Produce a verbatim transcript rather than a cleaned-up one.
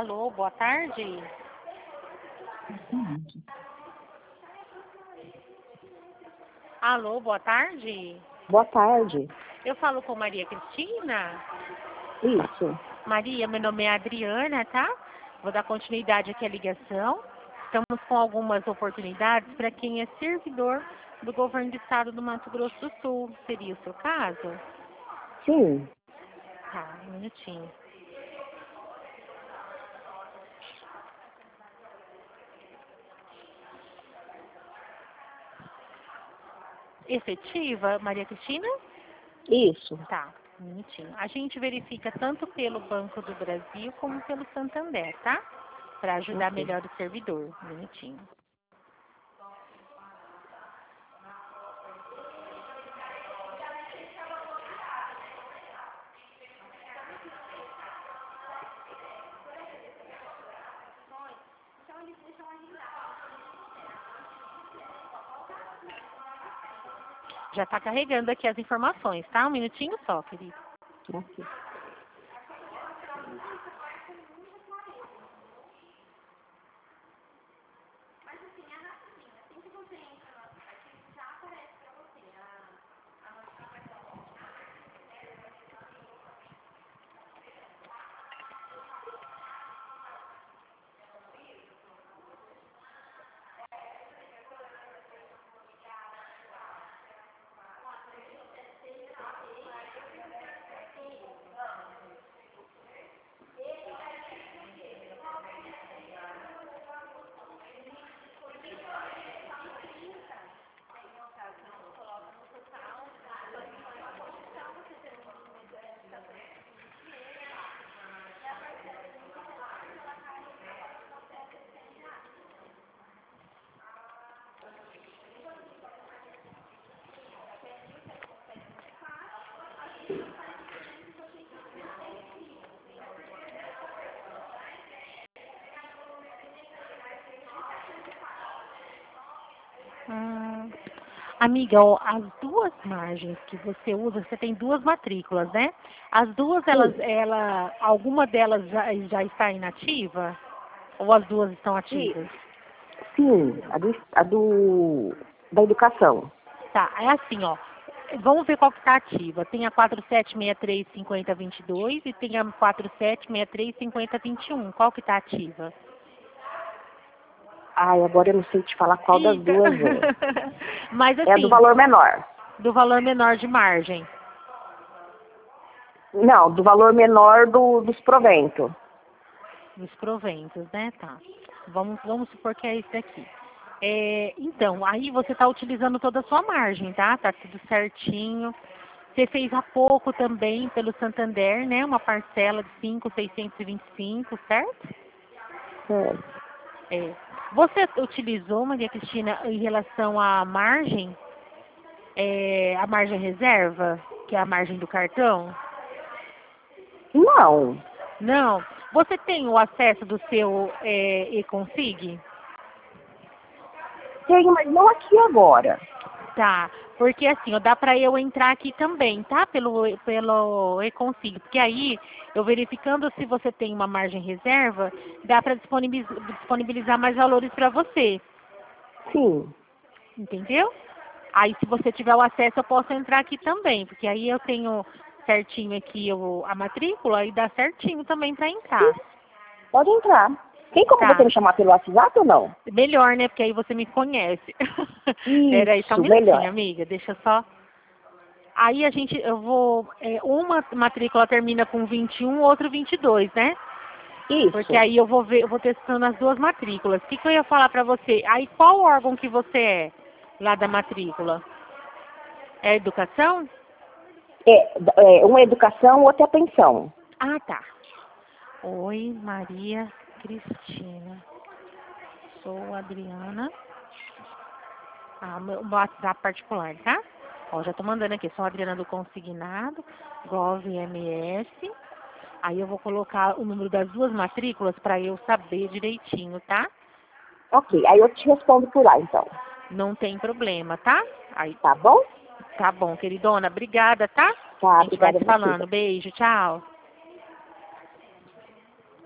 Alô, boa tarde. Alô, boa tarde. Boa tarde. Eu falo com Maria Cristina. Isso. Maria, meu nome é Adriana, tá? Vou dar continuidade aqui à ligação. Estamos com algumas oportunidades para quem é servidor do governo do estado do Mato Grosso do Sul. Seria o seu caso? Sim. Tá, um minutinho. Efetiva, Maria Cristina? Isso. Tá, um minutinho. A gente verifica tanto pelo Banco do Brasil como pelo Santander, tá? Para ajudar Ok. melhor o servidor. Um minutinho. Já está carregando aqui as informações, tá? Um minutinho só, querido. Ok. Hum, amiga, ó, as duas margens que você usa, você tem duas matrículas, né? As duas, elas, Sim. ela, alguma delas já, já está inativa? Ou as duas estão E, ativas? sim, a do, a do da educação. Tá, é assim, ó. Vamos ver qual que está ativa. Tem a quatro sete seis três cinco zero dois dois e tem a quatro sete seis três cinco zero dois um. Qual que está ativa? Ai, agora eu não sei te falar qual das Eita. duas é. Mas É a do assim, valor menor. do valor menor de margem. Não, do valor menor do, dos proventos. Dos proventos, né? Tá. Vamos, vamos supor que é esse aqui. É, então, aí você está utilizando toda a sua margem, tá? Tá tudo certinho. Você fez há pouco também pelo Santander, né? Uma parcela de cinco mil seiscentos e vinte e cinco, certo? É. É. Você utilizou, Maria Cristina, em relação à margem, é, a margem reserva, que é a margem do cartão? Não. Não. Você tem o acesso do seu é, e-config? Tenho, mas não aqui agora. Tá, porque assim, ó, dá para eu entrar aqui também, tá? Pelo, pelo e-config, porque aí, eu verificando se você tem uma margem reserva, dá para disponibilizar, disponibilizar mais valores para você, Sim. entendeu? Aí, se você tiver o acesso, eu posso entrar aqui também, porque aí eu tenho certinho aqui o, a matrícula e dá certinho também para entrar. Pode entrar. Tem como você Tá, me chamar pelo WhatsApp ou não? melhor, né? Porque aí você me conhece. Peraí, só um Isso, minutinho, melhor. amiga, deixa eu só... Aí a gente, eu vou, é, uma matrícula termina com vinte e um, outro vinte e dois, né? Porque Isso. aí eu vou ver, eu vou testando as duas matrículas. O que, que eu ia falar pra você? Aí qual órgão que você é lá da matrícula? É educação? É, é, uma é educação, outra é pensão. Ah, tá. Oi, Maria Cristina. Sou Adriana. Ah, meu meu WhatsApp particular, tá? Ó, já tô mandando aqui. Sou Adriana do Consignado, GovMS. Aí eu vou colocar o número das duas matrículas para eu saber direitinho, tá? Ok, aí eu te respondo por lá, então. Não tem problema, tá? Aí, Tá bom? tá bom, queridona. Obrigada, tá? Tá, A gente vai obrigada se a você. falando. Beijo, tchau.